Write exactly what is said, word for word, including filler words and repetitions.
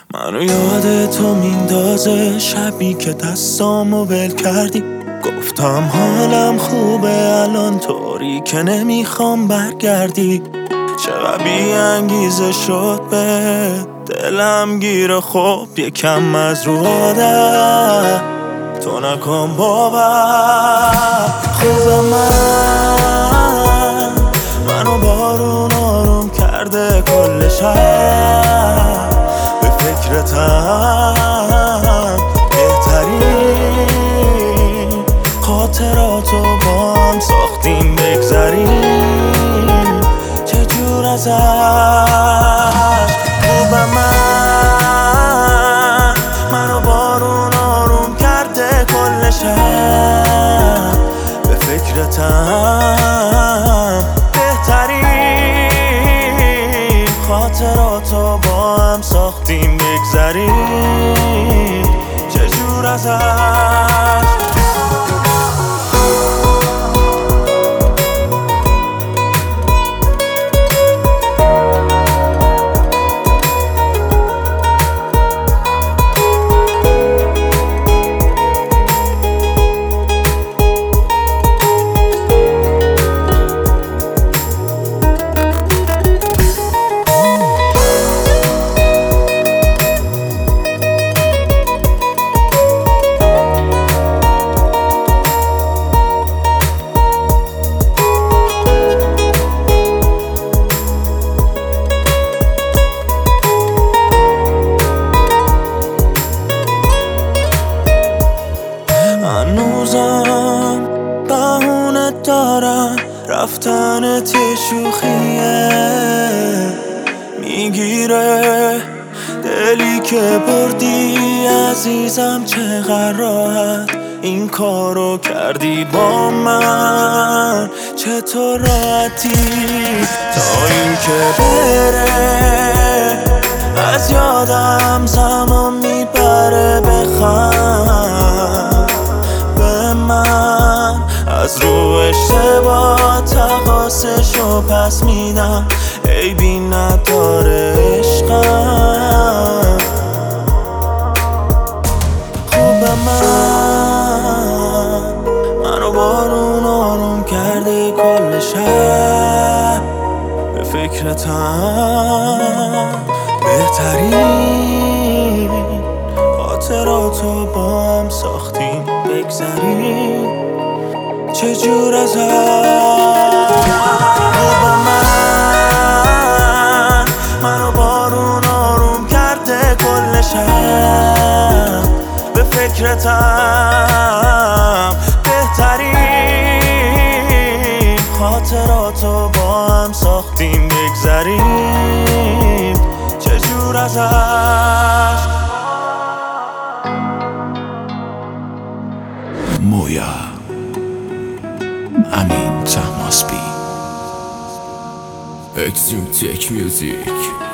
منو یاد تو میندازه شبی که دستامو ول کردی. گفتم حالم خوبه الان طوری که نمیخوام برگردی. چقدر بی انگیزه شد به دلم گیره، خب یکم از رو عادت تو نکن باور. خوبه من منو بارون آروم کرده کل شب، به فکرتم بهترین خاطراتو با هم ساختیم بگذریم چجور ازش. خوبه من منو بارون آروم کرده کل شب، به فکرتم بهترین خاطراتو با هم ساختیم بگذریم چجور ازش. هنوزم بهونه دارم رفتنت یه شوخیه میگیره دلی که بردی عزیزم. چقدر راحت این کارو کردی با من، چطور راحتی تا این که بره از یادم زمان میبره. بخند به من از رو اشتباه تقاسشو پس میدم، عیبی نداره عشقم. خوبه من منو بارون آروم کرده کل شب، به فکرتم بهترین خاطراتو با هم ساختیم بگذریم چجور ازش. خوبه من منو بارون آروم کرده کل شب، به فکرتم بهترین خاطراتو با هم ساختیم بگذریم چجور ازش. مویا امین تماسبی اکسیم تک میوزیک.